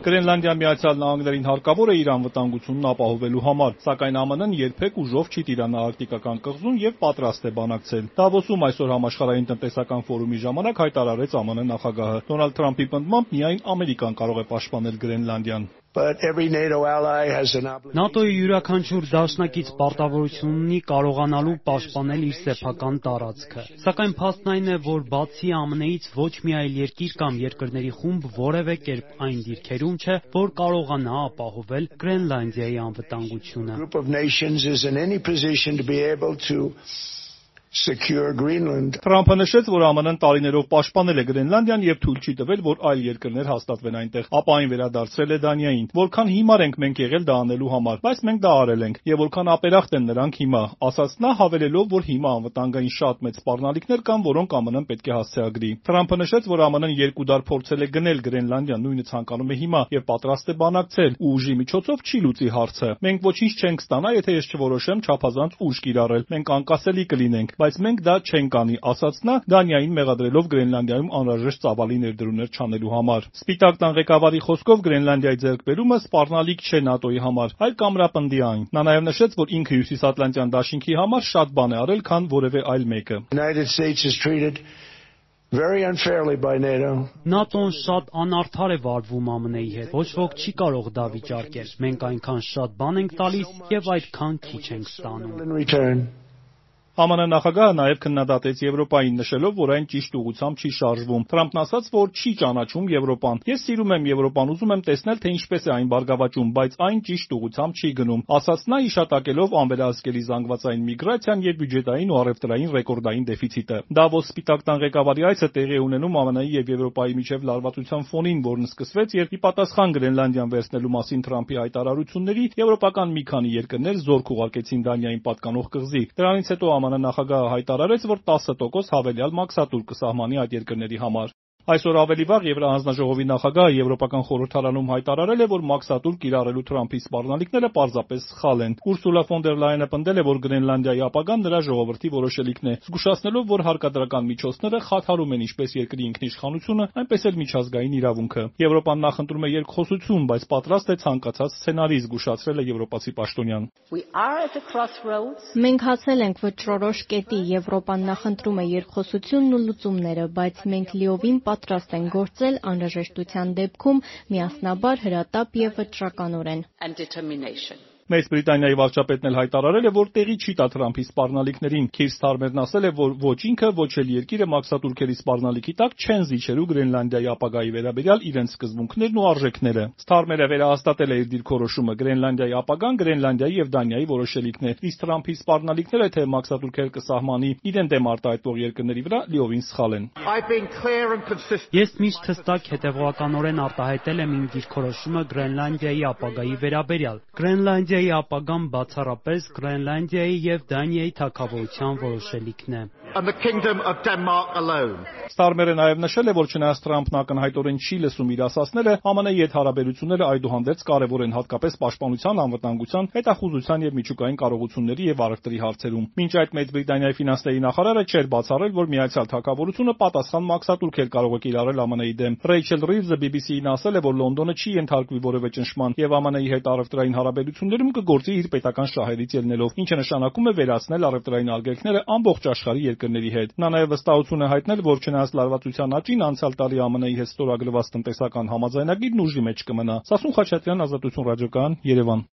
Գրենլանդիան Միացյալ Նահանգներին հարկավոր է իր անվտանգությունն ապահովելու համար, սակայն ԱՄՆ-ն երբեք ուժով չի տիրանա-արկտիկական կղզուն եւ պատրաստ է բանակցել։ Դավոսում այսօր համաշխարհային տնտեսական ֆորումի ժամանակ հայտարարեց ԱՄՆ նախագահը։ Դոնալդ Թրամփի պնդմամբ միայն Ամերիկան կարող է պաշտպանել Գրենլանդիան։ ՆԱՏՕ-ի յուրաքանչյուր դաշնակից պարտավորություն ունի կարողանալու պաշտպանել իր սեփական տարածքը։ Սակայն փաստն այն է, որ բացի ԱՄՆ-ից ոչ մի այլ երկիր կամ երկրների խումբ որևէ կերպ այն դիրքերում չէ, որ կարողանա ապահովել Գրենլանդիայի անվտանգությունը։ Թրամփը նշեց, որ ԱՄՆ-ն տարիներով պաշտպանել է Գրենլանդիան եւ թույլ չի տվել, որ այլ երկրներ հաստատվեն այնտեղ, ապա այն վերադարձրել է Դանիային։ Որքան հիմար ենք մենք եղել դա անելու համար, բայց մենք դա արել ենք, եւ որքան ապերախտ են նրանք հիմա, ասաց նա, հավելելով, որ հիմա անվտանգային շատ մեծ սպառնալիքներ կան, որոնք ԱՄՆ-ն պետք է հասցեագրի։ Թրամփը նշեց, որ ԱՄՆ-ն երկու դար փորձել է գնել Գրենլանդիան, նույնը ցանկանում է հիմա եւ պատրաստ է բանակցել ու ուժի միջոցով չի լուծի հարցը։ Մենք ոչինչ չենք ստանա, եթե ես չորոշեմ չափազանց ուժ կիրառել։ Մենք անկասելի կլինենք, բայց մենք դա չենք անի, ասաց նա, Դանիային մեղադրելով Գրենլանդիայում անհրաժեշտ ծավալի ներդրումներ չանելու համար։ Սպիտակ տան ղեկավարի խոսքով Գրենլանդիայի ձեռքբերումը սպառնալիք չէ ՆԱՏՕ-ի համար, այլ կամրապնդի այն։ Նա նաև նշեց, որ ինքը Հյուսիսատլանտյան դաշինքի համար շատ բան է արել, քան որևէ այլ մեկը։ ՆԱՏՕ-ն շատ անարդար է վարվում ԱՄՆ-ի հետ։ Ոչ ոք չի կարող դա վիճարկել։ Մենք այնքան շատ բան ենք տալիս եւ այդքան քիչ ենք ստանում։ ԱՄՆ նախագահը նաև քննադատեց Եվրոպային, նշելով, որ այն ճիշտ ուղղությամբ չի շարժվում։ Թրամփն ասաց, որ չի ճանաչում Եվրոպան։ Ես սիրում եմ Եվրոպան, ուզում եմ տեսնել, թե ինչպես է այն բարգավաճում, բայց այն ճիշտ ուղղությամբ չի գնում, ասաց նա, հիշատակելով անվերահսկելի զանգվածային միգրացիան եւ բյուջետային ու առևտրային ռեկորդային դեֆիցիտը։ Դավոս Սպիտակ տան ղեկավարի այցը տեղի է ունենում ԱՄՆ-ի եւ Եվրոպայի միջև լարվածության ֆոնին, որն սկսվեց, երբ ի պատասխան Գրենլանդիան վերցնելու մասին Թրամփի հայտարարությունների եվրոպական մի քանի երկրներ զորք ուղարկեցին Դանիային պատկանող կղզի։ Դրանից հետո ԱՄՆ նախագահը հայտարարեց, որ 10% հավելյալ մաքսատուր կսահմանի այդ երկրների համար։ Այսօր ավելի վաղ Եվրահանձնաժողովի նախագահը Եվրոպական խորհրդարանում հայտարարել է, որ մաքսատուր կիրառելու Թրամփի սպառնալիքները պարզապես սխալ են։ Ուրսուլա ֆոն դեր Լայենը պնդել է, որ Գրենլանդիայի ապագան նրա ժողովրդի որոշելիքն է, զգուշացնելով, որ հարկադրական միջոցները խաթարում են ինչպես երկրի ինքնիշխանությունը, այնպես էլ միջազգային իրավունքը։ Եվրոպան նախընտրում է երկխոսություն, բայց պատրաստ է ցանկացած սցենարի, զգուշացրել է եվրոպացի պաշտոնյան։ Մենք հասել ենք վճռորոշ կետի, Եվրոպան նախընտրում է երկխոսությունն ու լուծումները, բայց մենք լիովին պատրաստ ենք գործել անհրաժեշտության դեպքում միասնաբար, հրատապ եւ վճռականորեն։ Մեծ Բրիտանիայի վարչապետն էլ հայտարարել է, որ տեղի չի տա Թրամփի սպառնալիքներին։ Քիր Սթարմերն ասել է, որ ոչ ինքը, ոչ էլ երկիրը մաքսատուրքերի սպառնալիքի տակ չեն զիջելու Գրենլանդիայի ապագայի վերաբերյալ իրենց սկզբունքներն ու արժեքները։ Սթարմերը վերահաստատել է իր դիրքորոշումը Գրենլանդիայի ապագան Գրենլանդիայի եւ Դանիայի որոշելիքն է, իսկ Թրամփի սպառնալիքները, թե մաքսատուրքեր կսահմանի իրեն դեմ արտահայտվող երկրների վրա, լիովին սխալ են։ Ես միշտ հստակ հետևողականորեն արտահայտել եմ իմ դիրքորոշումը Գրենլանդիայի ապագայի վերաբերյալ։ Գրենլանդիայի ապագան բացառապես Գրենլանդիայի եւ Դանիայի թագավորության որոշելիքն է։ Ստարմերը նաև նշել է, որ չնայած Թրամփն ակնհայտորեն չի լսում իր ասածները, ԱՄՆ-ի հետ հարաբերությունները այդուհանդերձ կարևոր են հատկապես պաշտպանության, անվտանգության, հետախուզության եւ միջուկային կարողությունների եւ առևտրի հարցերում։ Մինչ այդ Մեծ Բրիտանիայի ֆինանսների նախարարը չէր բացառել, որ Միացյալ Թագավորությունը պատասխան մաքսատուրքեր կարող է կիրառել ԱՄՆ-ի դեմ։ Ռեյչել Ռիվզը BBC-ին ասել է, որ Լոնդոնը չի ենթարկվի որևէ ճնշման եւ ԱՄՆ-ի հետ առևտրային հարաբերություններում կգործի իր պետական շահերից ելնելով, ինչը նշանակում է վերացնել առևտրային արգելքները ամբողջ աշխարհի երկրների հետ։ Նա նաև վստահություն է հայտնել, որ չնայած լարվածության աճին անցյալ տարի ԱՄՆ-ի հետ ստորագրված տնտեսական համաձայնագիրն ուժի մեջ կմնա։ Սասուն Խաչատրյան, Ազատություն ռադիոկայան, Երևան։